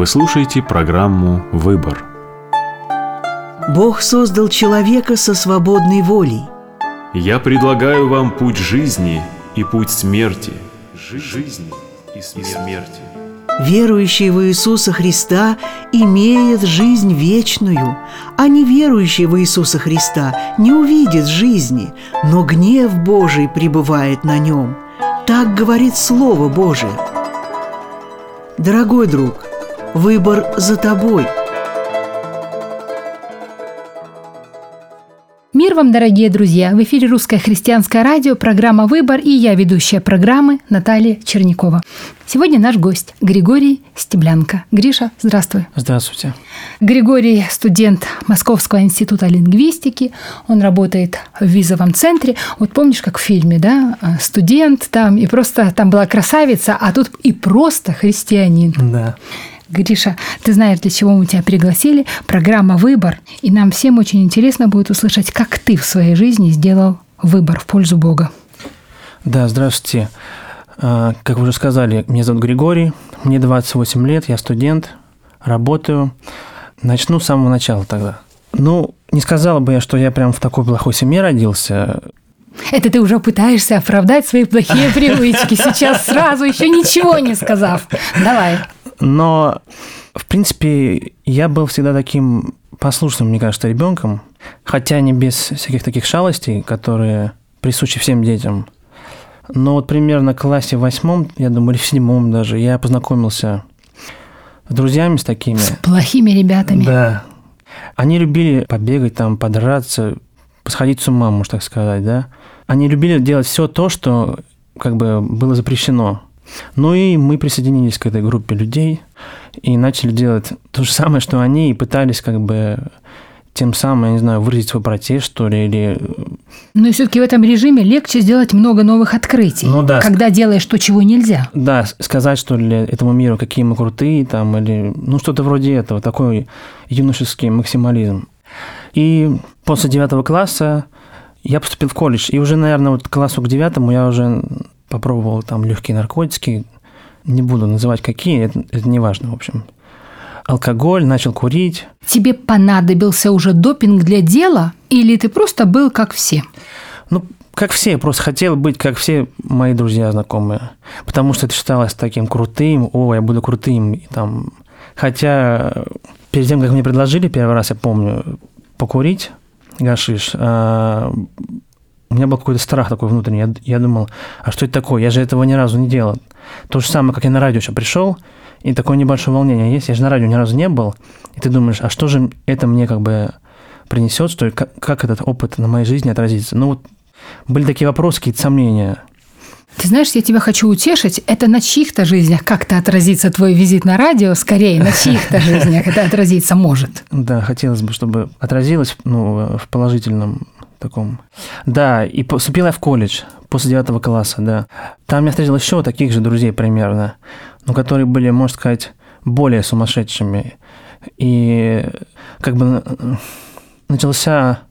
Вы слушаете программу «Выбор». Бог создал человека со свободной волей. Я предлагаю вам путь жизни и путь смерти. Жизни и смерти. Верующий в Иисуса Христа имеет жизнь вечную, а неверующий в Иисуса Христа не увидит жизни, но гнев Божий пребывает на нем. Так говорит Слово Божие. Дорогой друг, выбор за тобой. Мир вам, дорогие друзья! В эфире Русское христианское радио, программа «Выбор», и я, ведущая программы, Наталья Чернякова. Сегодня наш гость Григорий Стеблянко. Гриша, здравствуй. Здравствуйте. Григорий – студент Московского института лингвистики. Он работает в визовом центре. Вот помнишь, как в фильме, да? Студент там, и просто там была красавица, а тут и просто христианин. Да. Гриша, ты знаешь, для чего мы тебя пригласили? Программа «Выбор». И нам всем очень интересно будет услышать, как ты в своей жизни сделал выбор в пользу Бога. Да, здравствуйте. Как вы уже сказали, меня зовут Григорий, мне 28 лет, я студент, работаю. Начну с самого начала тогда. Не сказала бы я, что я прям в такой плохой семье родился. Это ты уже пытаешься оправдать свои плохие привычки, сейчас сразу, еще ничего не сказав. Давай. Но, в принципе, я был всегда таким послушным, мне кажется, ребенком, хотя не без всяких таких шалостей, которые присущи всем детям. Но вот примерно в классе 8, я думаю, или в 7 даже, я познакомился с друзьями с такими. С плохими ребятами. Да. Они любили побегать, там, подраться, посходить с ума, можно так сказать, да. Они любили делать все то, что как бы было запрещено. И мы присоединились к этой группе людей и начали делать то же самое, что они, и пытались как бы тем самым, я не знаю, выразить свой протест, что ли, или... И все-таки в этом режиме легче сделать много новых открытий, да. Когда делаешь то, чего нельзя. Да, сказать, что ли, этому миру, какие мы крутые, там, или, что-то вроде этого, такой юношеский максимализм. И после 9 класса я поступил в колледж, и уже, наверное, вот к классу к 9 я уже попробовал там легкие наркотики, не буду называть какие, это не важно, в общем. Алкоголь, начал курить. Тебе понадобился уже допинг для дела, или ты просто был как все? Как все, просто хотел быть как все мои друзья, знакомые, потому что это считалось таким крутым, я буду крутым, и там. Хотя перед тем, как мне предложили первый раз, я помню, покурить гашиш, у меня был какой-то страх такой внутренний. Я думал, а что это такое? Я же этого ни разу не делал. То же самое, как я на радио еще пришел, и такое небольшое волнение есть. Я же на радио ни разу не был. И ты думаешь, а что же это мне как бы принесет, что ли? Как этот опыт на моей жизни отразится? Были такие вопросы, какие-то сомнения. Ты знаешь, я тебя хочу утешить. Это на чьих-то жизнях как-то отразится твой визит на радио, скорее, на чьих-то жизнях это отразиться может. Да, хотелось бы, чтобы отразилось в положительном таком. Да, и поступил я в колледж после 9 класса, да. Там я встретил еще таких же друзей примерно, которые были, можно сказать, более сумасшедшими. И как бы начался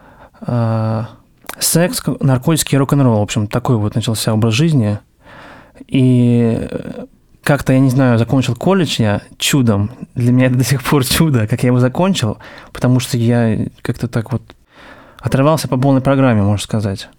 секс, наркотики и рок-н-ролл. В общем, такой вот начался образ жизни. И как-то, я не знаю, закончил колледж я чудом. Для меня это до сих пор чудо, как я его закончил, потому что я как-то так вот отрывался по полной программе, можно сказать.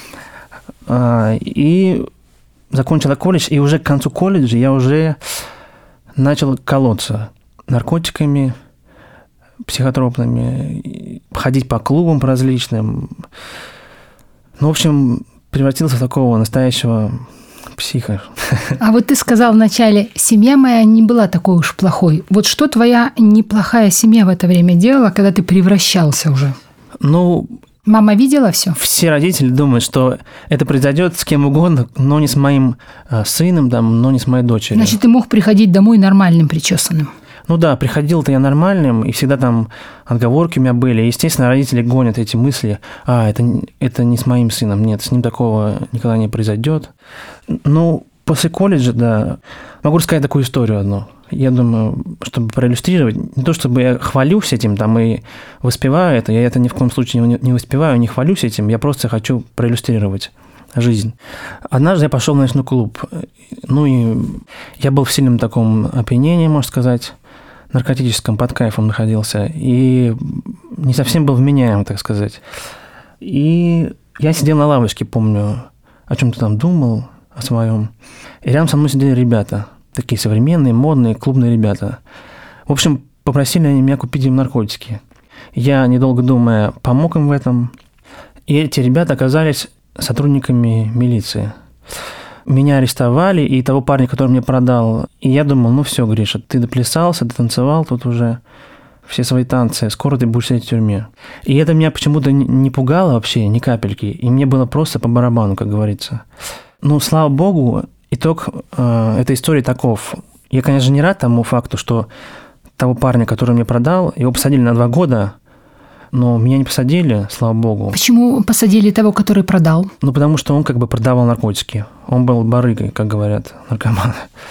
И закончил колледж, и уже к концу колледжа я уже начал колоться наркотиками, психотропными, ходить по клубам по различным. В общем, превратился в такого настоящего психа. А вот ты сказал вначале, семья моя не была такой уж плохой. Вот что твоя неплохая семья в это время делала, когда ты превращался уже? Мама видела все? Все родители думают, что это произойдет с кем угодно, но не с моим сыном, но не с моей дочерью. Значит, ты мог приходить домой нормальным, причесанным? Да, приходил-то я нормальным, и всегда там отговорки у меня были. Естественно, родители гонят эти мысли, это не с моим сыном, нет, с ним такого никогда не произойдет. После колледжа, да, могу рассказать такую историю одну. Я думаю, чтобы проиллюстрировать, не то чтобы я хвалюсь этим и воспеваю это, я это ни в коем случае не воспеваю, не хвалюсь этим, я просто хочу проиллюстрировать жизнь. Однажды я пошел в ночной клуб. Ну и я был в сильном таком опьянении, можно сказать, наркотическом, под кайфом находился. И не совсем был вменяем, так сказать. И я сидел на лавочке, помню, о чем-то там думал, о своем. И рядом со мной сидели ребята, такие современные, модные, клубные ребята. В общем, попросили они меня купить им наркотики. Я, недолго думая, помог им в этом. И эти ребята оказались сотрудниками милиции. Меня арестовали, и того парня, который мне продал. И я думал, ну все, Гриша, ты доплясался, дотанцевал тут уже все свои танцы, скоро ты будешь сидеть в тюрьме. И это меня почему-то не пугало вообще, ни капельки. И мне было просто по барабану, как говорится. Ну, слава богу, итог этой истории таков. Я, конечно, не рад тому факту, что того парня, который мне продал, его посадили на 2 года, но меня не посадили, слава богу. Почему посадили того, который продал? Ну, потому что он как бы продавал наркотики. Он был барыгой, как говорят наркоманы.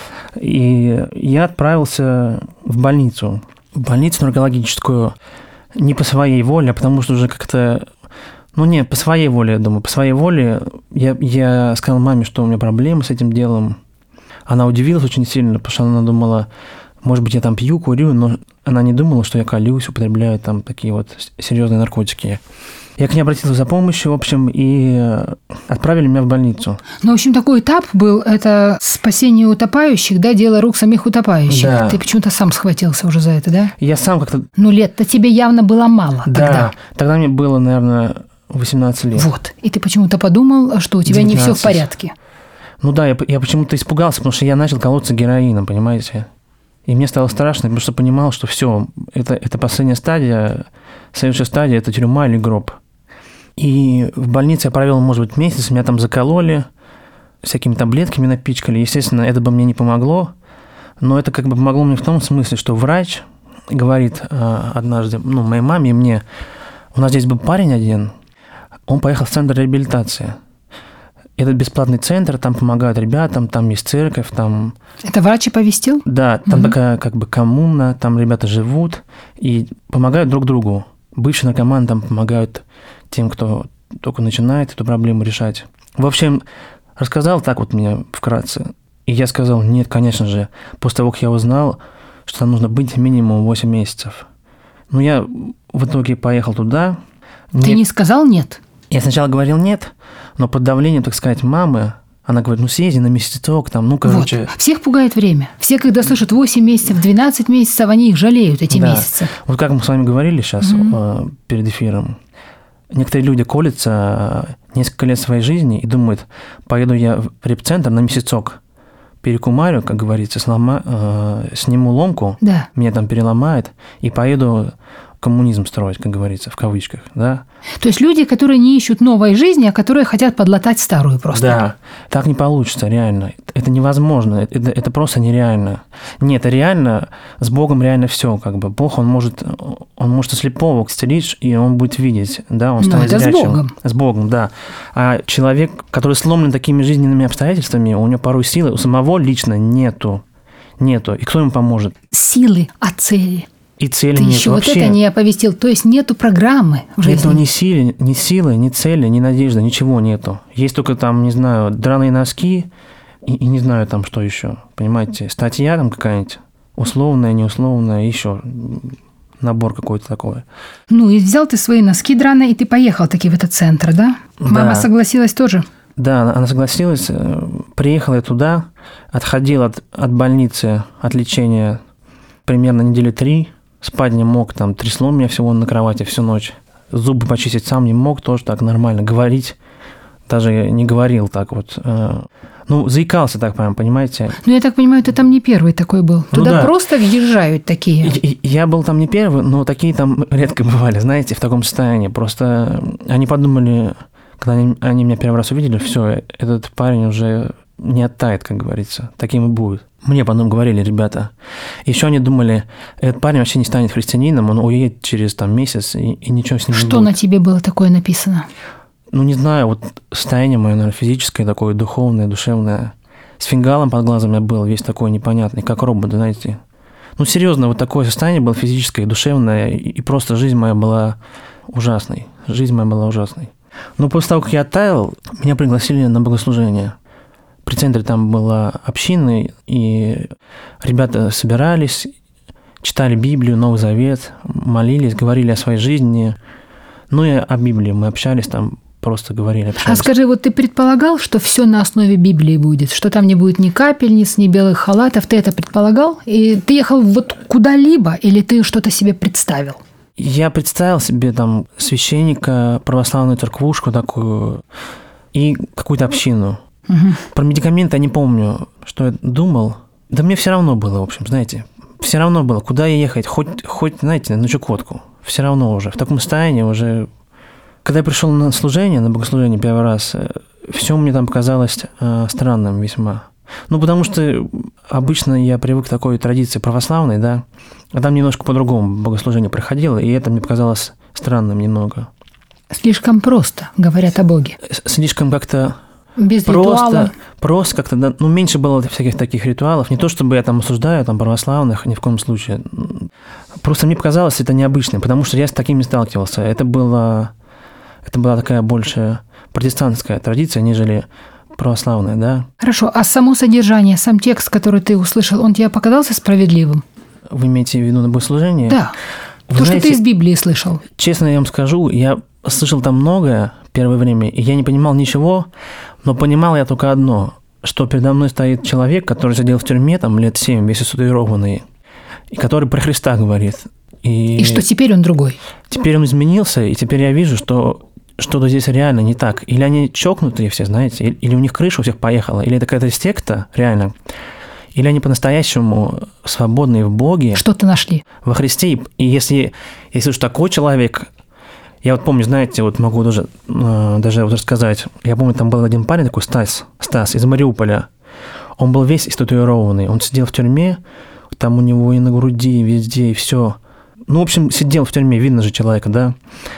И я отправился в больницу наркологическую не по своей воле, а потому что уже как-то... Ну, не, по своей воле, я думаю. По своей воле я сказал маме, что у меня проблемы с этим делом. Она удивилась очень сильно, потому что она думала, может быть, я там пью, курю, но она не думала, что я колюсь, употребляю там такие вот серьезные наркотики. Я к ней обратился за помощью, в общем, и отправили меня в больницу. Ну, в общем, такой этап был, это спасение утопающих, да, дело рук самих утопающих. Да. Ты почему-то сам схватился уже за это, да? Я сам как-то... Ну, лет-то тебе явно было мало Да, тогда мне было, наверное, 18 лет. Вот. И ты почему-то подумал, что у тебя 19. не все в порядке. Ну да, я почему-то испугался, потому что я начал колоться героином, понимаете? И мне стало страшно, потому что понимал, что все, это последняя стадия, следующая стадия – это тюрьма или гроб. И в больнице я провел, может быть, месяц, меня там закололи, всякими таблетками напичкали. Естественно, это бы мне не помогло, но это как бы помогло мне в том смысле, что врач говорит однажды, ну, моей маме и мне, у нас здесь был парень один, он поехал в центр реабилитации. Это бесплатный центр, там помогают ребятам, там есть церковь, там... Это врач оповестил? Да, там такая как бы коммуна, там ребята живут и помогают друг другу. Бывшие наркоманы там помогают тем, кто только начинает эту проблему решать. В общем, рассказал так вот мне вкратце. И я сказал, нет, конечно же, после того, как я узнал, что там нужно быть минимум 8 месяцев. Ну, я в итоге поехал туда. Ты не сказал нет? Я сначала говорил нет, но под давлением, так сказать, мамы, она говорит, ну съезди на месяцок, там, ну, короче... Вот. Всех пугает время. Все, когда слышат 8 месяцев, 12 месяцев, они их жалеют, эти месяцы. Вот как мы с вами говорили сейчас перед эфиром, некоторые люди колятся несколько лет своей жизни и думают, поеду я в репцентр на месяцок, перекумарю, как говорится, сниму ломку, да. Меня там переломает, и поеду коммунизм строить, как говорится, в кавычках, да. То есть люди, которые не ищут новой жизни, а которые хотят подлатать старую просто. Да, так не получится, реально. Это невозможно, это просто нереально. Нет, это реально, с Богом реально все, как бы. Бог, он может и слепого исцелить, и он будет видеть, да, он станет зрячим. С Богом. С Богом, да. А человек, который сломлен такими жизненными обстоятельствами, у него порой силы у самого лично нету. И кто ему поможет? Силы, а цели? И цели ты нет еще вообще. Вот это не оповестил. То есть нету программы в жизни. Нету ни силы, ни цели, ни надежды, ничего нету. Есть только там, не знаю, драные носки и не знаю там что еще. Понимаете, статья там какая-нибудь, условная, неусловная, еще набор какой-то такой. Ну и взял ты свои носки драные, и ты поехал таки в этот центр, да? Да. Мама согласилась тоже? Да, она согласилась. Приехал я туда, отходил от больницы, от лечения примерно недели 3. Спать не мог, там трясло меня всего на кровати всю ночь. Зубы почистить сам не мог, тоже так нормально. Говорить даже не говорил так вот. Ну, заикался так прям, понимаете. Ну, я так понимаю, ты там не первый такой был. Туда да. Просто въезжают такие. Я был там не первый, но такие там редко бывали, знаете, в таком состоянии. Просто они подумали, когда они меня первый раз увидели, все, этот парень уже не оттает, как говорится. Таким и будет. Мне потом говорили ребята. Еще они думали, этот парень вообще не станет христианином, он уедет через там месяц, и ничего с ним не будет. Что на тебе было такое написано? Ну, не знаю, вот состояние мое, наверное, физическое такое, духовное, душевное. С фингалом под глазом я был весь такой непонятный, как робот, знаете. Ну, серьезно, вот такое состояние было физическое, душевное, и просто жизнь моя была ужасной. Жизнь моя была ужасной. Но после того, как я оттаял, меня пригласили на богослужение. При центре там была община, и ребята собирались, читали Библию, Новый Завет, молились, говорили о своей жизни. Ну и о Библии мы общались там, просто говорили, общались. А скажи, вот ты предполагал, что все на основе Библии будет? Что там не будет ни капельниц, ни белых халатов? Ты это предполагал? И ты ехал вот куда-либо, или ты что-то себе представил? Я представил себе там священника, православную церквушку такую и какую-то общину. Угу. Про медикаменты я не помню, что я думал. Да мне все равно было, в общем, знаете. Все равно было, куда ехать, хоть, знаете, на Чукотку. Все равно уже. В таком состоянии уже... Когда я пришел на служение, на богослужение первый раз, все мне там показалось странным весьма. Ну, потому что обычно я привык к такой традиции православной, да, а там немножко по-другому богослужение проходило, и это мне показалось странным немного. Слишком просто говорят о Боге. Слишком как-то... Без ритуала. Просто как-то, да, ну, меньше было всяких таких ритуалов. Не то, чтобы я там осуждаю там православных, ни в коем случае. Просто мне показалось это необычным, потому что я с таким не сталкивался. Это была такая больше протестантская традиция, нежели православная, да. Хорошо, а само содержание, сам текст, который ты услышал, он тебе показался справедливым? Вы имеете в виду на богослужение? Да. Вы То, знаете, что ты из Библии слышал. Честно я вам скажу, я слышал там многое первое время, и я не понимал ничего, но понимал я только одно, что передо мной стоит человек, который сидел в тюрьме там лет 7, весь татуированный, и который про Христа говорит. И что теперь он другой? Теперь он изменился, и теперь я вижу, что что-то здесь реально не так. Или они чокнутые все, знаете, или у них крыша у всех поехала, или это какая-то секта, реально, или они по-настоящему свободные в Боге. Что-то нашли. Во Христе. И если уж такой человек... Я вот помню, знаете, вот могу даже вот рассказать. Я помню, там был один парень такой, Стас из Мариуполя. Он был весь истатуированный. Он сидел в тюрьме, там у него и на груди, и везде, и все. Ну, в общем, сидел в тюрьме, видно же человека, да.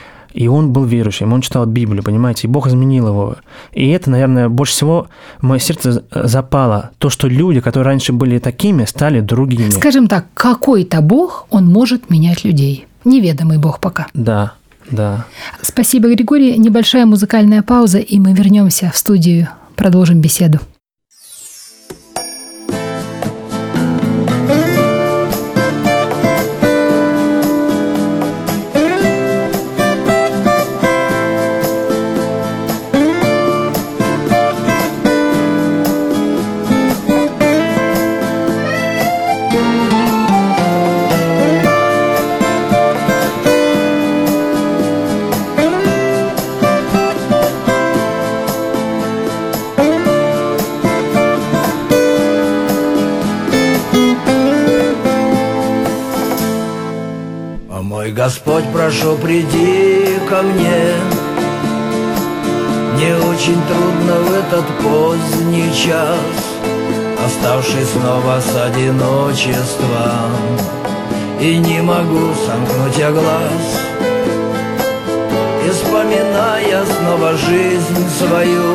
И он был верующим, он читал Библию, понимаете, и Бог изменил его. И это, наверное, больше всего в мое сердце запало. То, что люди, которые раньше были такими, стали другими. Скажем так, какой-то Бог, он может менять людей. Неведомый Бог пока. Да. Да. Спасибо, Григорий. Небольшая музыкальная пауза, и мы вернемся в студию, продолжим беседу. Господь, прошу, приди ко мне. Мне очень трудно в этот поздний час, оставшись снова с одиночеством, и не могу сомкнуть я глаз, и вспоминая снова жизнь свою.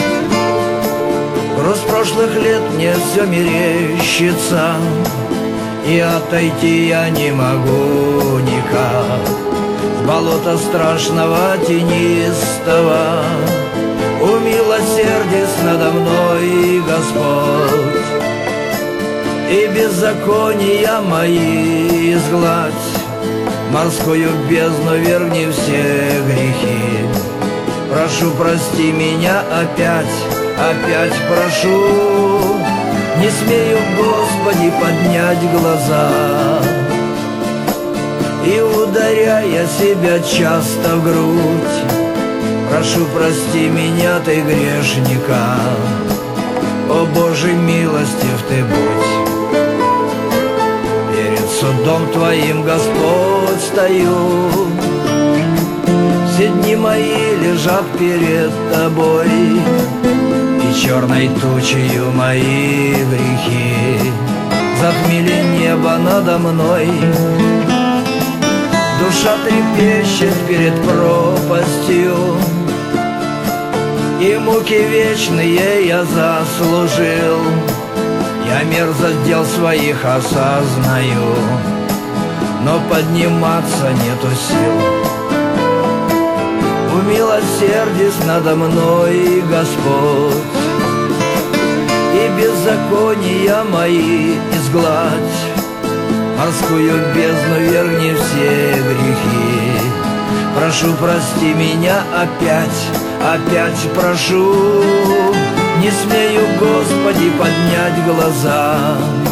Груз прошлых лет мне все мерещится, и отойти я не могу никак с болота страшного тенистого. Умилосердись надо мной, Господь, и беззакония мои изгладь. Морскую бездну верни все грехи. Прошу, прости меня опять прошу. Не смею, Господи, поднять глаза, и, ударяя себя часто в грудь, прошу, прости меня, Ты грешника. О Боже, милостив Ты будь. Перед судом Твоим, Господь, стою, все дни мои лежат перед Тобой, и черной тучею мои грехи затмили небо надо мной. Душа трепещет перед пропастью, и муки вечные я заслужил. Я мерзость дел своих осознаю, но подниматься нету сил. умилосердись надо мной, Господь, и беззакония мои изгладь, морскую бездну верни все грехи. Прошу, прости меня опять прошу, не смею, Господи, поднять глаза,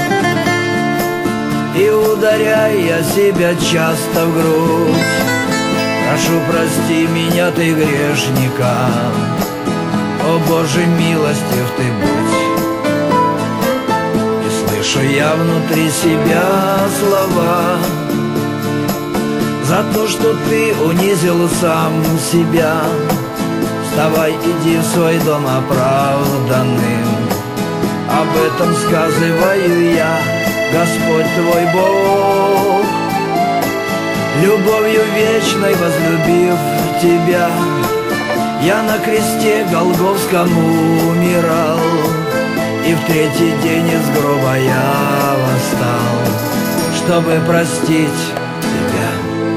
и ударяя я себя часто в грудь. Прошу, прости меня, Ты грешника, о Боже, милостив Ты будь. И слышу я внутри себя слова за то, что Ты унизил сам себя. Вставай, иди в свой дом оправданным, об этом сказываю я, Господь твой Бог. Любовью вечной возлюбив Тебя, я на кресте Голгофском умирал, и в третий день из гроба я восстал, чтобы простить Тебя.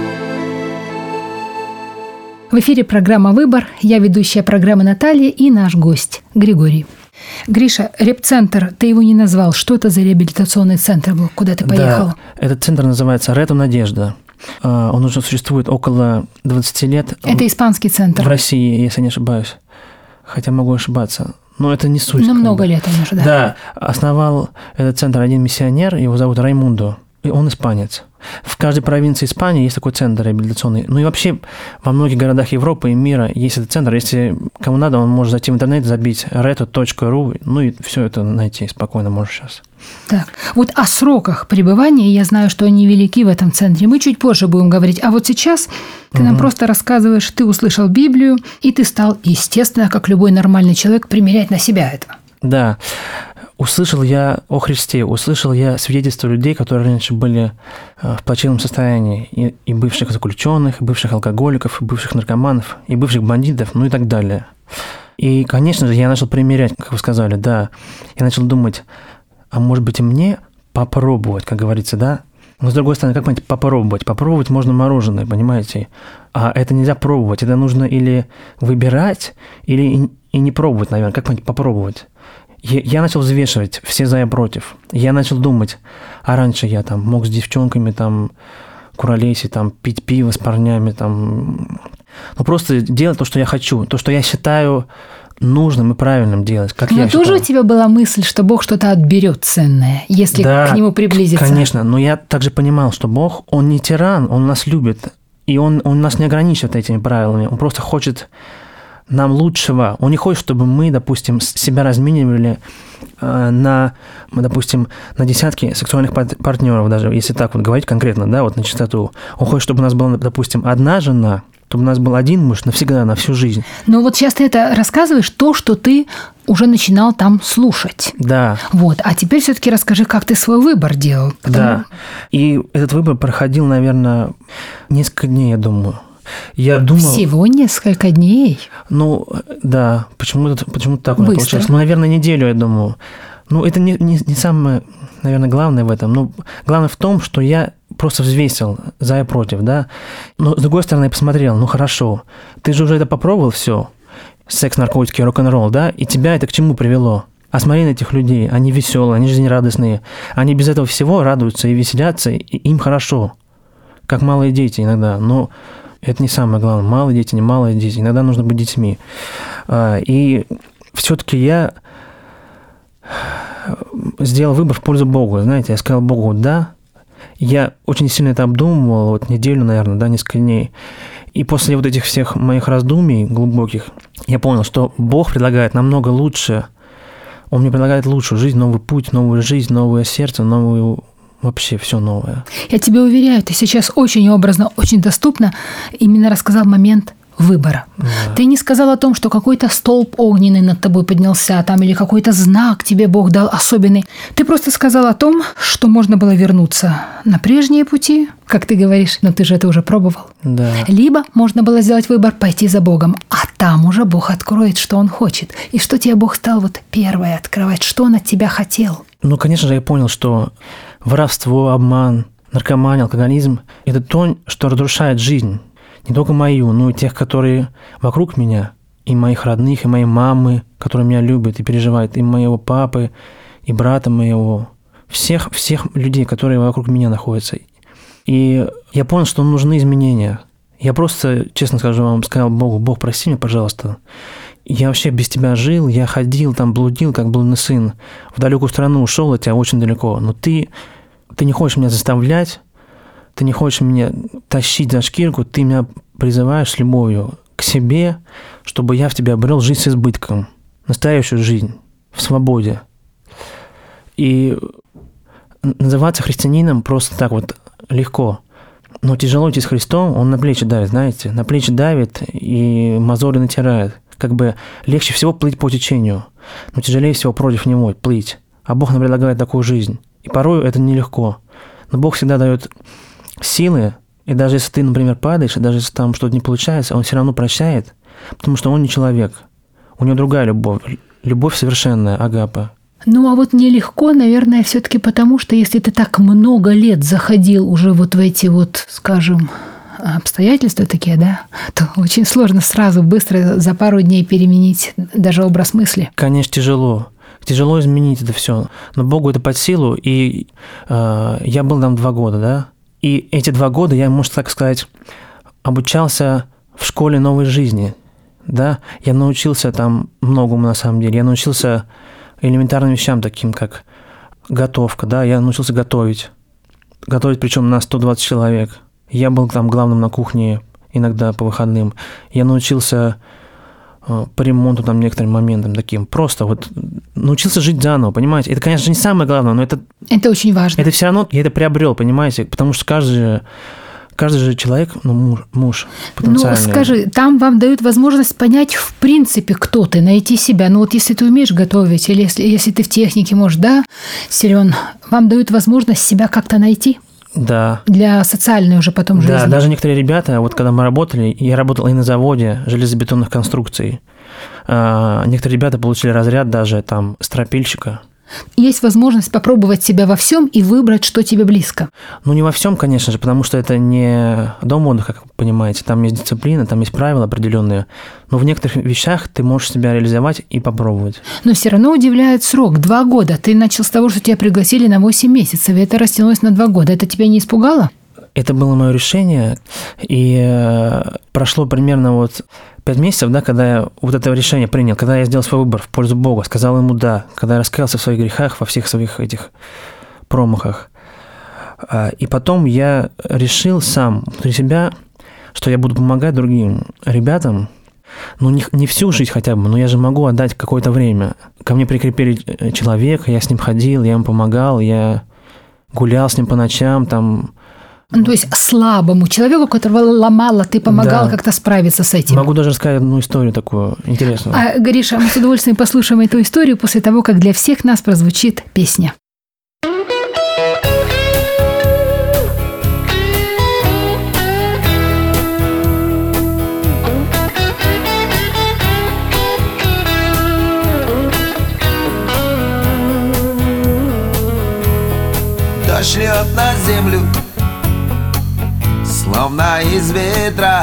В эфире программа «Выбор». Я ведущая программы Наталья и наш гость Григорий. Гриша, репцентр, ты его не назвал. Что это за реабилитационный центр был? Куда ты поехал? Да, этот центр называется «Рету Надежда». Он уже существует около 20 лет. Это испанский центр. В России, если не ошибаюсь. Хотя могу ошибаться. Но это не суть. Ну, много лет он уже, да. Да. Основал этот центр один миссионер, его зовут Раймундо. И он испанец. В каждой провинции Испании есть такой центр реабилитационный. Ну и вообще во многих городах Европы и мира есть этот центр. Если кому надо, он может зайти в интернет, забить reto.ru, ну и все это найти спокойно можешь сейчас. Так, вот о сроках пребывания, я знаю, что они велики в этом центре. Мы чуть позже будем говорить. А вот сейчас ты нам просто рассказываешь, ты услышал Библию, и ты стал, естественно, как любой нормальный человек, примерять на себя это. Да. Услышал я о Христе, услышал я свидетельства людей, которые раньше были в плачевном состоянии, и бывших заключенных, и бывших алкоголиков, и бывших наркоманов, и бывших бандитов, ну и так далее. И, конечно же, я начал примерять, как вы сказали, да. Я начал думать, а может быть и мне попробовать, как говорится, да? Но, с другой стороны, как понять попробовать? Попробовать можно мороженое, понимаете? А это нельзя пробовать. Это нужно или выбирать, или и не пробовать, наверное. Как понять попробовать? Я начал взвешивать все за и против. Я начал думать, а раньше я там мог с девчонками там куролесить, там пить пиво с парнями, там... Ну, просто делать то, что я хочу, то, что я считаю нужным и правильным делать, как я считаю. Но тоже у тебя была мысль, что Бог что-то отберет ценное, если к Нему приблизиться. Конечно, но я также понимал, что Бог, Он не тиран, Он нас любит, и Он нас не ограничивает этими правилами, Он просто хочет нам лучшего. Он не хочет, чтобы мы, допустим, себя разменивали на, допустим, на десятки сексуальных партнеров, даже если так вот говорить конкретно, да, вот на чистоту. Он хочет, чтобы у нас была, допустим, одна жена, чтобы у нас был один муж навсегда, на всю жизнь. Но вот сейчас ты это рассказываешь, то, что ты уже начинал там слушать. Да. Вот. А теперь все-таки расскажи, как ты свой выбор делал. Да. И этот выбор проходил, наверное, несколько дней, я думаю. Я думал... Всего несколько дней? Ну, да. Почему-то так у меня получилось. Ну, наверное, неделю, я думаю. Ну, это не самое, наверное, главное в этом. Ну, главное в том, что я просто взвесил за и против, да. Но, с другой стороны, я посмотрел, ну, хорошо, ты же уже это попробовал все, секс, наркотики, рок-н-ролл, да, и тебя это к чему привело? А смотри на этих людей, они веселые, они жизнерадостные, они без этого всего радуются и веселятся, и им хорошо, как малые дети иногда, но это не самое главное, малые дети, не малые дети, иногда нужно быть детьми. И все-таки я сделал выбор в пользу Бога, знаете, я сказал Богу «да». Я очень сильно это обдумывал, вот неделю, наверное, да, несколько дней. И после вот этих всех моих раздумий глубоких, я понял, что Бог предлагает намного лучше. Он мне предлагает лучшую жизнь, новый путь, новую жизнь, новое сердце, новую... Вообще все новое. Я тебе уверяю, ты сейчас очень образно, очень доступно именно рассказал момент выбора. Да. Ты не сказал о том, что какой-то столб огненный над тобой поднялся там, или какой-то знак тебе Бог дал особенный. Ты просто сказал о том, что можно было вернуться на прежние пути, как ты говоришь, но ты же это уже пробовал. Да. Либо можно было сделать выбор пойти за Богом, а там уже Бог откроет, что Он хочет. И что тебе Бог стал вот первое открывать, что Он от тебя хотел. Ну, конечно же, я понял, что воровство, обман, наркомания, алкоголизм – это то, что разрушает жизнь. Не только мою, но и тех, которые вокруг меня, и моих родных, и моей мамы, которые меня любят и переживают, и моего папы, и брата моего, всех людей, которые вокруг меня находятся. И я понял, что нужны изменения. Я просто, честно скажу вам, сказал Богу: Бог, прости меня, пожалуйста. Я вообще без тебя жил, я ходил, там блудил, как блудный сын. В далекую страну ушел от тебя очень далеко. Но ты не хочешь меня заставлять, ты не хочешь меня тащить за шкирку, ты меня призываешь с любовью к себе, чтобы я в тебя обрел жизнь с избытком, настоящую жизнь, в свободе. И называться христианином просто так вот легко. Но тяжело идти с Христом, он на плечи давит, знаете, на плечи давит и мозоли натирает. Как бы легче всего плыть по течению, но тяжелее всего против него плыть. А Бог нам предлагает такую жизнь. И порой это нелегко. Но Бог всегда дает силы, и даже если ты, например, падаешь, и даже если там что-то не получается, Он все равно прощает, потому что Он не человек. У Него другая любовь. Любовь совершенная, агапа. Ну, а вот нелегко, наверное, все-таки потому, что если ты так много лет заходил уже вот в эти вот, скажем, обстоятельства такие, да, то очень сложно сразу, быстро, за пару дней переменить даже образ мысли. Конечно, тяжело. Тяжело изменить это все. Но Богу это под силу. И я был там 2 года, да. И эти 2 года я, можно так сказать, обучался в школе новой жизни, да. Я научился там многому на самом деле. Я научился элементарным вещам, таким как готовка, да. Я научился готовить. Готовить причем на 120 человек. Я был там главным на кухне иногда по выходным. Я научился по ремонту там некоторым моментам таким. Просто вот научился жить заново, понимаете? Это, конечно, не самое главное, но это очень важно. Это все равно я это приобрел, понимаете? Потому что каждый же человек, ну, муж потенциальный. Ну, скажи, там вам дают возможность понять, в принципе, кто ты, найти себя. Ну, вот если ты умеешь готовить, или если ты в технике можешь, да, силен, вам дают возможность себя как-то найти? Да. Для социальной уже потом жизни. Да, даже некоторые ребята, вот когда мы работали, я работал и на заводе железобетонных конструкций, некоторые ребята получили разряд даже там стропильщика. Есть возможность попробовать себя во всем и выбрать, что тебе близко. Ну, не во всем, конечно же, потому что это не дом отдыха, как вы понимаете. Там есть дисциплина, там есть правила определенные. Но в некоторых вещах ты можешь себя реализовать и попробовать. Но все равно удивляет срок. 2 года. Ты начал с того, что тебя пригласили на 8 месяцев, и это растянулось на 2 года. Это тебя не испугало? Это было мое решение, и прошло примерно вот 5 месяцев, да, когда я вот это решение принял, когда я сделал свой выбор в пользу Бога, сказал Ему «да», когда я раскаялся в своих грехах, во всех своих этих промахах. И потом я решил сам внутри себя, что я буду помогать другим ребятам, ну, не всю жизнь хотя бы, но я же могу отдать какое-то время. Ко мне прикрепили человека, я с ним ходил, я ему помогал, я гулял с ним по ночам, там. Ну, то есть слабому человеку, которого ломало, ты помогал Да. как-то справиться с этим. Могу даже рассказать одну историю такую интересную. Гриша, мы с удовольствием послушаем эту историю после того, как для всех нас прозвучит песня. Дождь льет на землю, словно из ветра.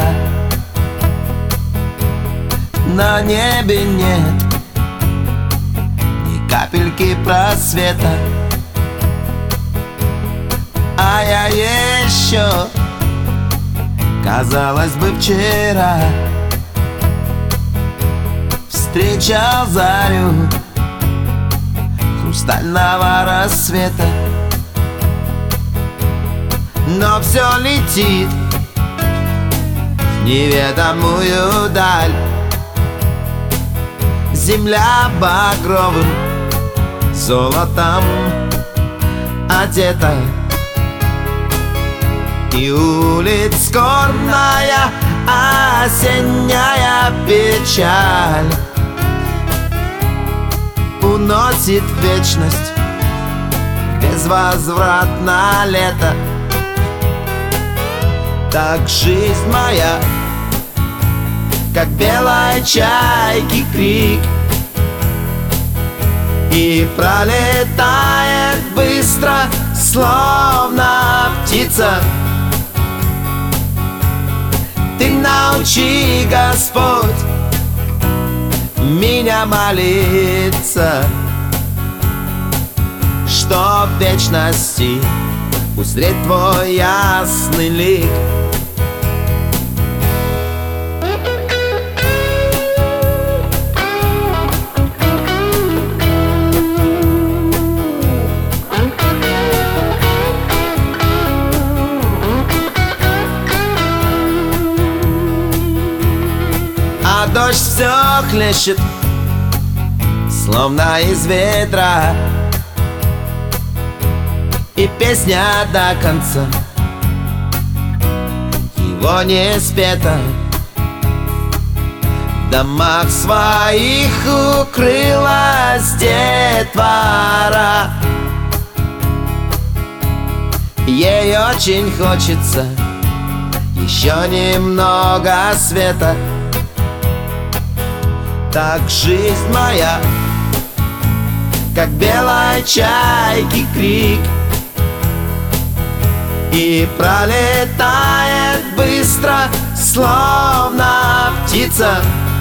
На небе нет ни капельки просвета. А я еще, казалось бы, вчера встречал зарю хрустального рассвета. Но все летит в неведомую даль. Земля багровым золотом одета, и улиц скорбная осенняя печаль уносит в вечность безвозвратно лето. Так жизнь моя, как белой чайки крик, и пролетает быстро, словно птица. Ты научи, Господь, меня молиться, чтоб в вечности узреть Твой ясный лик. А дождь все хлещет, словно из ведра, и песня до конца его не спета. В домах своих укрылась детвора, ей очень хочется еще немного света. Так жизнь моя, как белой чайки крик, и пролетает быстро, словно птица.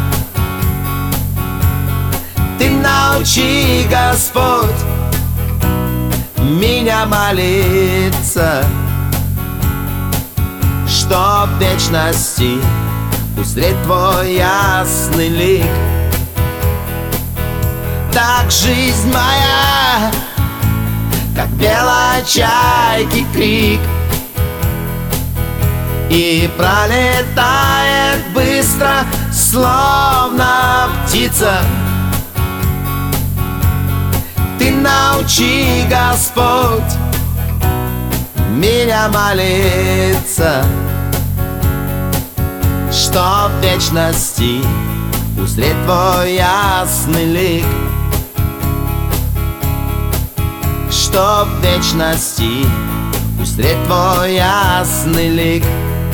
Ты научи, Господь, меня молиться, чтоб в вечности узреть Твой ясный лик. Так жизнь моя, как белой чайки крик, и пролетает быстро, словно птица. Ты научи, Господь, меня молиться, чтоб в вечности узреть Твой ясный лик. Чтоб в вечности узреть Твой ясный лик.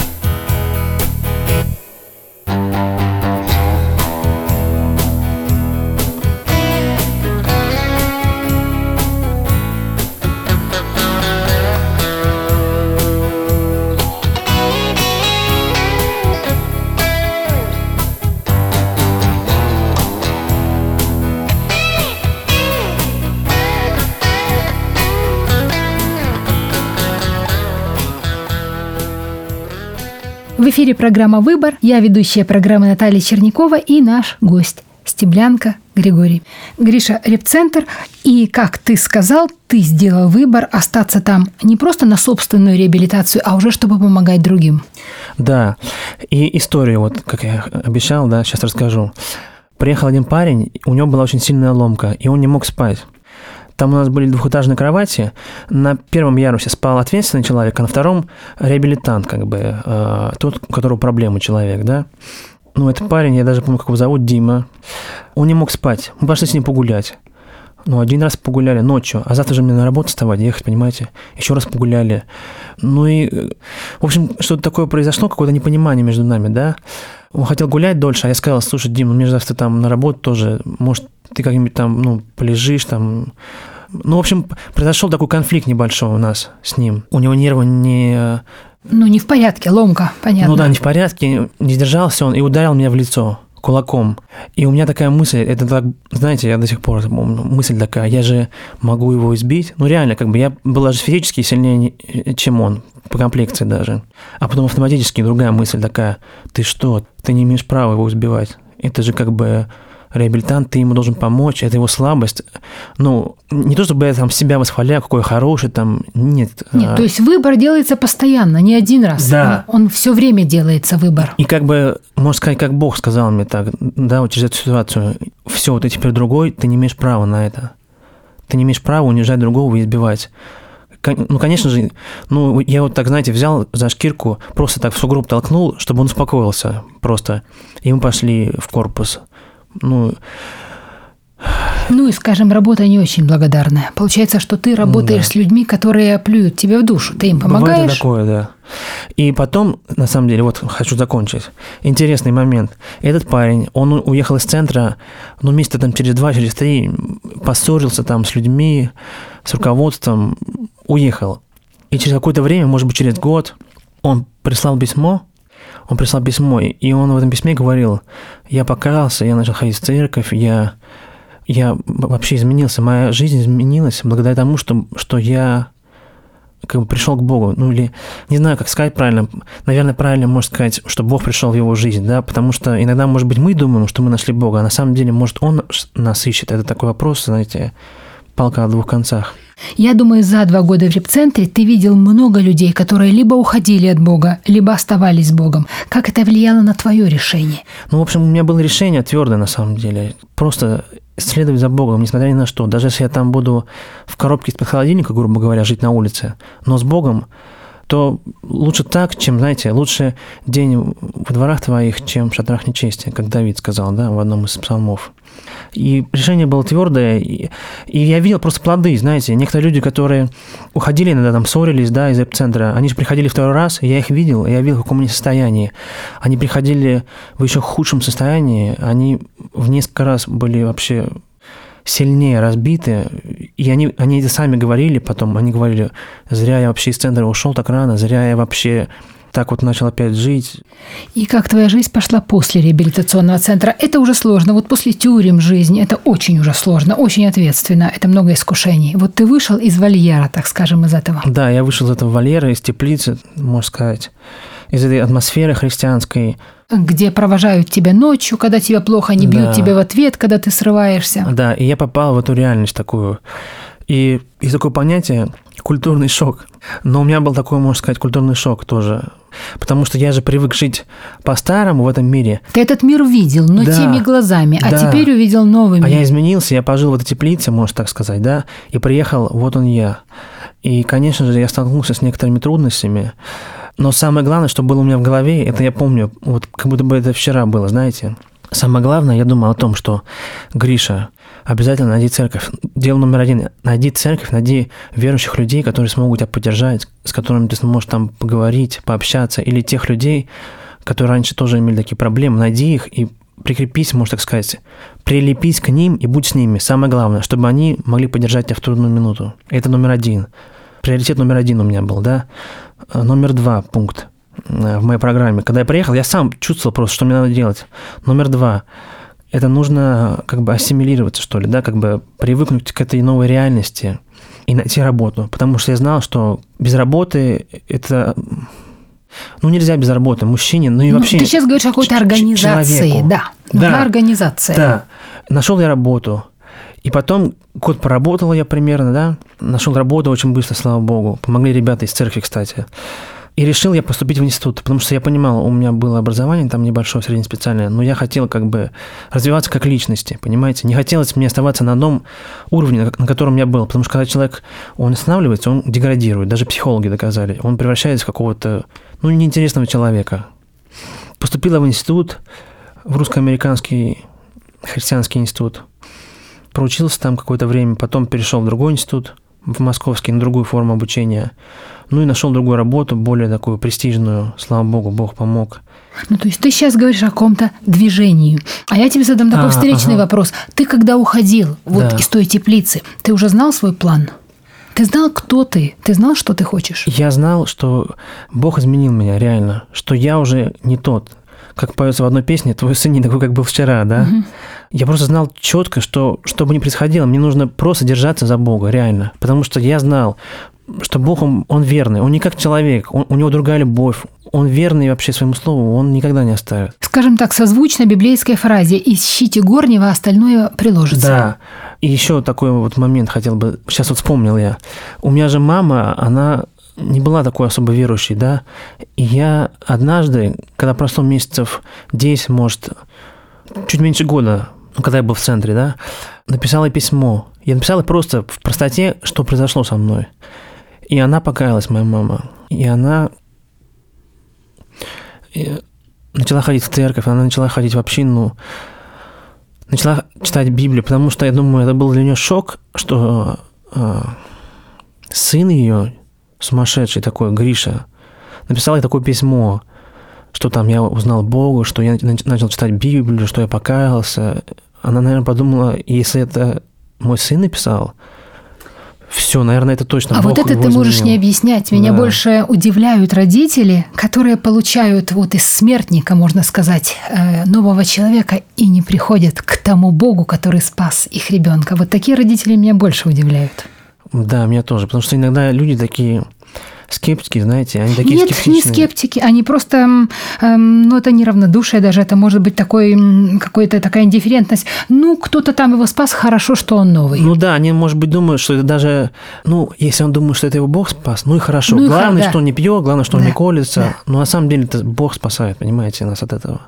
В эфире программа «Выбор». Я ведущая программы Наталья Чернякова и наш гость Стеблянко Григорий. Гриша, репцентр. И, как ты сказал, ты сделал выбор остаться там не просто на собственную реабилитацию, а уже чтобы помогать другим. Да. И историю, вот как я обещал, да, сейчас расскажу. Приехал один парень, у него была очень сильная ломка, и он не мог спать. Там у нас были двухэтажные кровати. На первом ярусе спал ответственный человек, а на втором реабилитант, как бы, тот, у которого проблемы человек, да. Ну, этот парень, я даже помню, как его зовут, Дима. Он не мог спать. Мы пошли с ним погулять. Ну, один раз погуляли ночью, а завтра же мне на работу вставать, ехать, понимаете? Еще раз погуляли. Ну и, в общем, что-то такое произошло, какое-то непонимание между нами, да. Он хотел гулять дольше, а я сказал: слушай, Дим, мне же завтра там на работу тоже, может, ты как-нибудь там, ну, полежишь там. Ну, в общем, произошел такой конфликт небольшой у нас с ним. У него нервы не... Ну, не в порядке, ломка, понятно. Ну да, не в порядке, не сдержался он и ударил меня в лицо кулаком. И у меня такая мысль, это так, знаете, я до сих пор помню, мысль такая: я же могу его избить. Ну, реально, как бы я был даже физически сильнее, чем он, по комплекции даже. А потом автоматически другая мысль такая: ты что, ты не имеешь права его избивать. Это же как бы реабилитант, ты ему должен помочь, это его слабость. Ну, не то чтобы я там себя восхваляю, какой хороший там, нет. Нет, то есть выбор делается постоянно, не один раз. Да. Он все время делается, выбор. И как бы, можно сказать, как Бог сказал мне так, да, вот через эту ситуацию: все, ты теперь другой, ты не имеешь права на это. Ты не имеешь права унижать другого и избивать. Ну, конечно же, ну, я вот так, знаете, взял за шкирку, просто так в сугроб толкнул, чтобы он успокоился просто. И мы пошли в корпус. Ну и, скажем, работа не очень благодарная. Получается, что ты работаешь с людьми, которые плюют тебе в душу. Ты им помогаешь. Бывает такое, да. И потом, на самом деле, вот хочу закончить. Интересный момент. Этот парень, он уехал из центра, ну, месяца там через 2, через 3, поссорился там с людьми, с руководством, уехал. И через какое-то время, может быть, через год, он прислал письмо. Он прислал письмо, и он в этом письме говорил: я покаялся, я начал ходить в церковь, я вообще изменился, моя жизнь изменилась благодаря тому, что я как бы пришел к Богу. Ну или, не знаю, как сказать правильно, наверное, правильно можно сказать, что Бог пришел в его жизнь, да, потому что иногда, может быть, мы думаем, что мы нашли Бога, а на самом деле, может, Он нас ищет. Это такой вопрос, знаете, палка о двух концах. Я думаю, за 2 года в репцентре ты видел много людей, которые либо уходили от Бога, либо оставались с Богом. Как это влияло на твое решение? Ну, в общем, у меня было решение твердое, на самом деле. Просто следовать за Богом, несмотря ни на что. Даже если я там буду в коробке из-под холодильника, грубо говоря, жить на улице, но с Богом, то лучше так, чем, знаете, лучше день во дворах твоих, чем в шатрах нечестия, как Давид сказал, да, в одном из псалмов. И решение было твердое, и я видел просто плоды, знаете. Некоторые люди, которые уходили, иногда там ссорились, да, из эпицентра, они же приходили второй раз, и я их видел, и я видел, в каком они состоянии. Они приходили в еще худшем состоянии, они в несколько раз были вообще сильнее разбиты, и они это сами говорили потом, они говорили: зря я вообще из центра ушел так рано, зря я вообще так вот начал опять жить. И как твоя жизнь пошла после реабилитационного центра? Это уже сложно. Вот после тюрем жизни это очень уже сложно, очень ответственно. Это много искушений. Вот ты вышел из вольера, так скажем, из этого. Да, я вышел из этого вольера, из теплицы, можно сказать, из этой атмосферы христианской. Где провожают тебя ночью, когда тебе плохо, они бьют тебя в ответ, когда ты срываешься. Да, и я попал в эту реальность такую. И есть такое понятие культурный шок. Но у меня был такой, можно сказать, культурный шок тоже. Потому что я же привык жить по-старому в этом мире. Ты этот мир видел, но да, теми глазами, а да. теперь увидел новый мир. А я изменился, я пожил в этой теплице, можно так сказать, да, и приехал, вот он я. И, конечно же, я столкнулся с некоторыми трудностями. Но самое главное, что было у меня в голове, это я помню, вот как будто бы это вчера было, знаете. Самое главное, я думал о том, что, Гриша, обязательно найди церковь. Дело номер 1 – найди церковь, найди верующих людей, которые смогут тебя поддержать, с которыми ты сможешь там поговорить, пообщаться, или тех людей, которые раньше тоже имели такие проблемы, найди их и прикрепись, можно так сказать, прилепись к ним и будь с ними. Самое главное, чтобы они могли поддержать тебя в трудную минуту. Это номер 1. Приоритет номер 1 у меня был, да. Номер 2 пункт в моей программе. Когда я приехал, я сам чувствовал просто, что мне надо делать. Номер 2. Это нужно как бы ассимилироваться, что ли, да, как бы привыкнуть к этой новой реальности и найти работу. Потому что я знал, что без работы это... Ну, нельзя без работы мужчине, ну и вообще... Ты сейчас говоришь о какой-то организации, человеку. да. Нужна организация. Да. Нашел я работу. И потом год поработал я примерно, да. Нашел работу очень быстро, слава богу. Помогли ребята из церкви, кстати. И решил я поступить в институт, потому что я понимал, у меня было образование там небольшое, среднеспециальное, но я хотел как бы развиваться как личности, понимаете? Не хотелось мне оставаться на одном уровне, на котором я был, потому что когда человек, он останавливается, он деградирует, даже психологи доказали, он превращается в какого-то, ну, неинтересного человека. Поступила в институт, в русско-американский христианский институт, проучился там какое-то время, потом перешел в другой институт, в московский, на другую форму обучения. Ну и нашел другую работу, более такую престижную. Слава богу, Бог помог. Ну, то есть ты сейчас говоришь о каком-то движении. А я тебе задам такой встречный вопрос. Ты когда уходил вот из той теплицы, ты уже знал свой план? Ты знал, кто ты? Ты знал, что ты хочешь? Я знал, что Бог изменил меня, реально. Что я уже не тот. Как поется в одной песне, твой сын не такой, как был вчера, да? Угу. Я просто знал четко, что бы ни происходило, мне нужно просто держаться за Бога, реально. Потому что я знал, что Бог, он верный, он не как человек, у него другая любовь, он верный вообще своему слову, он никогда не оставит. Скажем так, созвучно библейской фразе «Ищите горнего, а остальное приложится». Да, и еще такой вот момент хотел бы, сейчас вот вспомнил я. У меня же мама, она не была такой особо верующей, да, и я однажды, когда прошло месяцев 10, может, чуть меньше года, когда я был в центре, да, написала ей письмо. Я написала просто в простоте, что произошло со мной. И она покаялась, моя мама. И она начала ходить в церковь, она начала ходить в общину, начала читать Библию, потому что, я думаю, это был для нее шок, что сын ее, сумасшедший такой, Гриша, написал ей такое письмо, что там я узнал Бога, что я начал читать Библию, что я покаялся. Она, наверное, подумала, если это мой сын написал, Все, наверное, это точно. А Бог вот это его ты можешь изменил. не объяснять. Меня Да. больше удивляют родители, которые получают вот из смертника, можно сказать, нового человека и не приходят к тому Богу, который спас их ребенка. Вот такие родители меня больше удивляют. Да, меня тоже. Потому что иногда люди такие скептики, знаете, они такие Нет, скептичные. не скептики, они просто, ну, это не равнодушие даже, это может быть какая-то такая индифферентность. Ну, кто-то там его спас, хорошо, что он новый. Ну да, они, может быть, думают, что это даже... Ну, если он думает, что это его Бог спас, ну и хорошо. Ну и Главное, да. что он не пьет, главное, что он Да, не колется. да. Но на самом деле это Бог спасает, понимаете, нас от этого.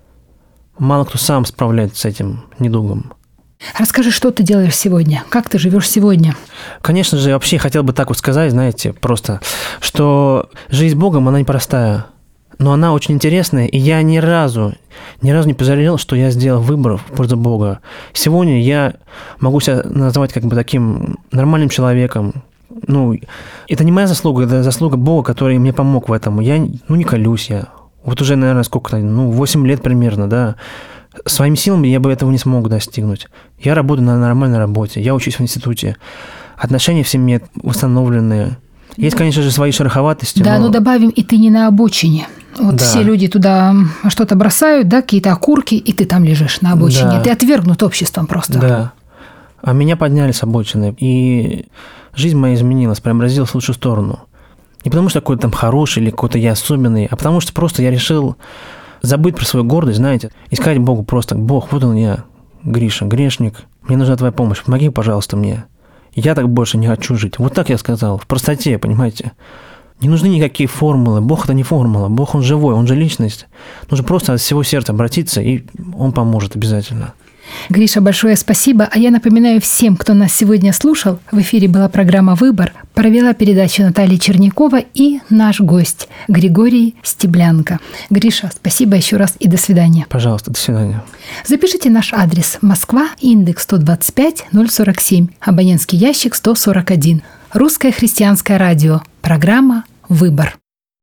Мало кто сам справляется с этим недугом. Расскажи, что ты делаешь сегодня? Как ты живешь сегодня? Конечно же, вообще хотел бы так вот сказать, знаете, просто, что жизнь с Богом, она непростая, но она очень интересная, и я ни разу не пожалел, что я сделал выбор в пользу Бога. Сегодня я могу себя назвать как бы таким нормальным человеком. Ну, это не моя заслуга, это заслуга Бога, который мне помог в этом. Я, не колюсь я. Вот уже, наверное, сколько-то, 8 лет примерно, да. Своими силами я бы этого не смог достигнуть. Я работаю на нормальной работе, я учусь в институте. Отношения в семье восстановленные. Есть, конечно же, свои шероховатости. Да, но... ну добавим, и ты не на обочине. Вот Да. все люди туда что-то бросают, да, какие-то окурки, и ты там лежишь на обочине. Да. Ты отвергнут обществом просто. Да. А меня подняли с обочины, и жизнь моя изменилась, преобразилась в лучшую сторону. Не потому что какой-то там хороший или какой-то я особенный, а потому что просто я решил забыть про свою гордость, знаете, и сказать Богу просто: Бог, вот он я, Гриша, грешник, мне нужна твоя помощь, помоги, пожалуйста, мне. Я так больше не хочу жить. Вот так я сказал, в простоте, понимаете. Не нужны никакие формулы. Бог – это не формула. Бог, Он живой, Он же личность. Нужно просто от всего сердца обратиться, и Он поможет обязательно. Гриша, большое спасибо. А я напоминаю всем, кто нас сегодня слушал, в эфире была программа «Выбор». Провела передачу Наталья Чернякова и наш гость Григорий Стеблянко. Гриша, спасибо еще раз и до свидания. Пожалуйста, до свидания. Запишите наш адрес: Москва, индекс 125 047, абонентский ящик 141. Русское христианское радио. Программа «Выбор».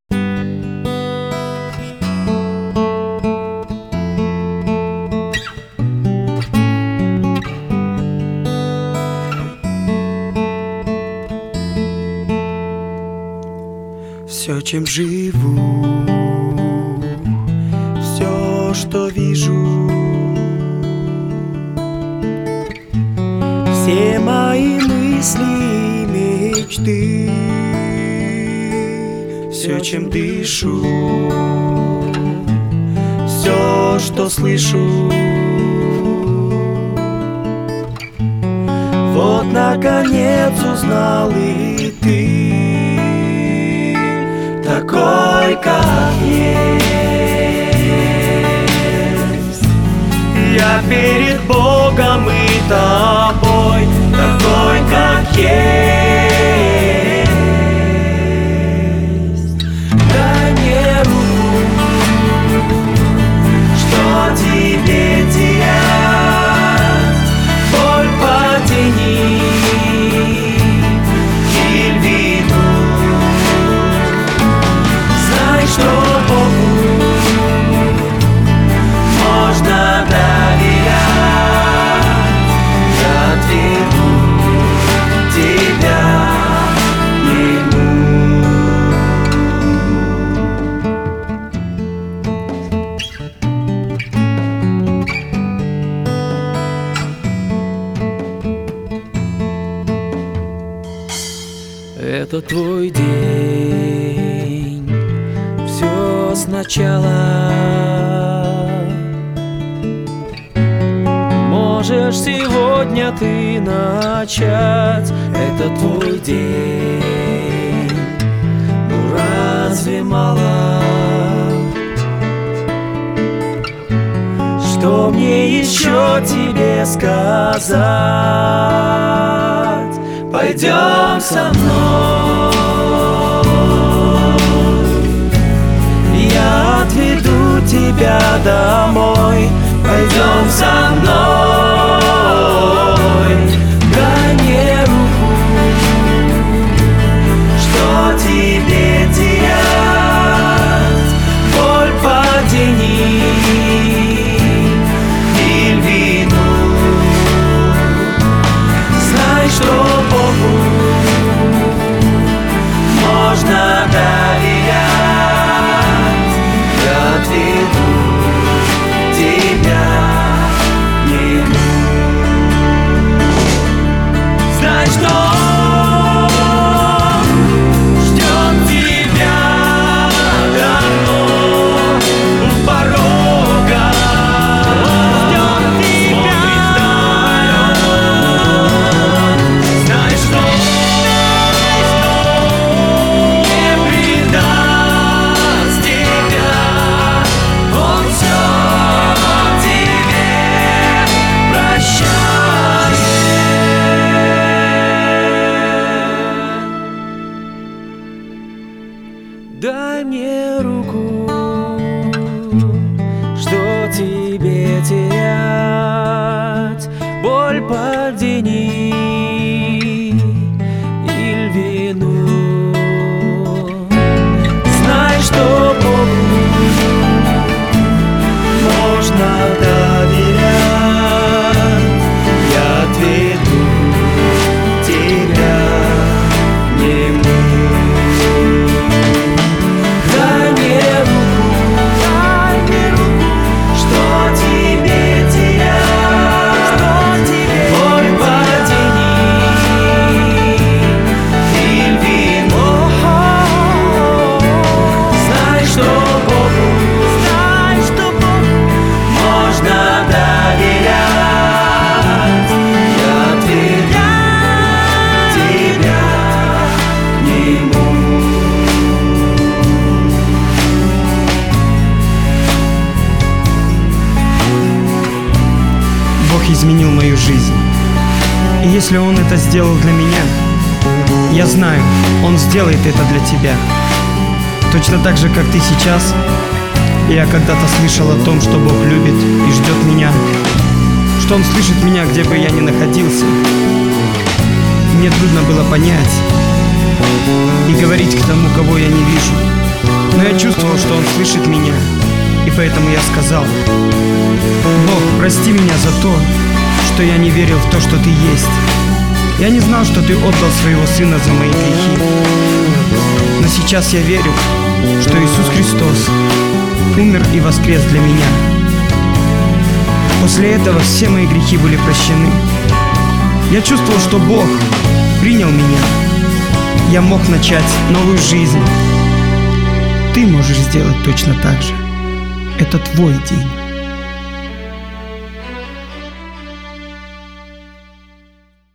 Все, чем живу, все, что вижу, все мои мысли и мечты, все, чем дышу, все, что слышу. Вот, наконец, узнал и ты, такой, как есть. Я перед Богом и тобой, такой, как есть. Дай мне руку, что тебе терять, боль потяни, киль вину. Знай, что Богу можно доверять. Я отведу тебя к Нему. Это твой день, все сначала. Можешь сегодня ты начать, это твой день. Ну разве мало? Что мне еще тебе сказать? Пойдем со мной, я отведу тебя домой. Пойдем со мной, дай мне руку, что тебе терять, боль потяни, или вину. Знай, что Богу И если Он это сделал для меня, я знаю, Он сделает это для тебя. Точно так же, как ты сейчас. Я когда-то слышал о том, что Бог любит и ждет меня, что Он слышит меня, где бы я ни находился. Мне трудно было понять и говорить к тому, кого я не вижу. Но я чувствовал, что Он слышит меня, и поэтому я сказал: Бог, прости меня за то, что я не верил в то, что Ты есть. Я не знал, что Ты отдал Своего Сына за мои грехи. Но сейчас я верю, что Иисус Христос умер и воскрес для меня. После этого все мои грехи были прощены. Я чувствовал, что Бог принял меня. Я мог начать новую жизнь. Ты можешь сделать точно так же. Это твой день.